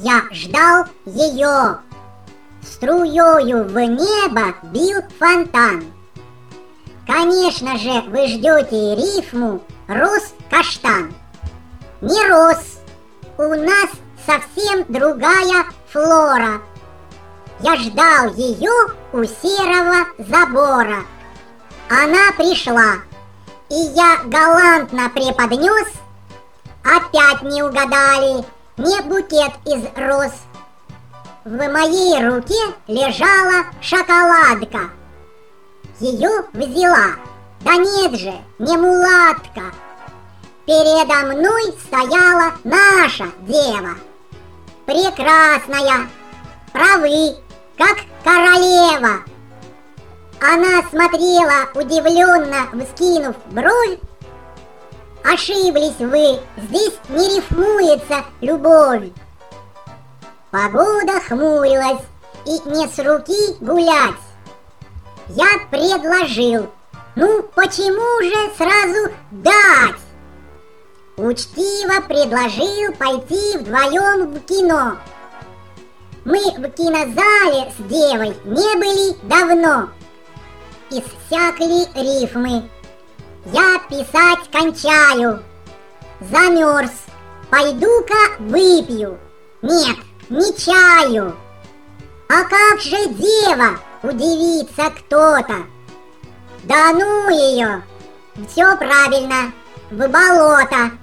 Я ждал ее. Струёю в небо бил фонтан. Конечно же, вы ждете рифму «рос каштан». Не рос. У нас совсем другая флора. Я ждал ее у серого забора. Она пришла, и я галантно преподнес. Опять не угадали, не букет из роз. В моей руке лежала шоколадка. Ее взяла, да нет же, не мулатка. Передо мной стояла наша дева, прекрасная, правы, как королева. Она смотрела, удивленно вскинув бровь. Ошиблись вы, здесь не рифмуется любовь. Погода хмурилась, и не с руки гулять. Я предложил, ну почему же сразу дать? Учтиво предложил пойти вдвоем в кино. Мы в кинозале с девой не были давно. Иссякли рифмы. Я писать кончаю. Замерз. Пойду-ка выпью. Нет, не чаю. А как же дева? Удивится кто-то. Да ну ее. Все правильно. В болото.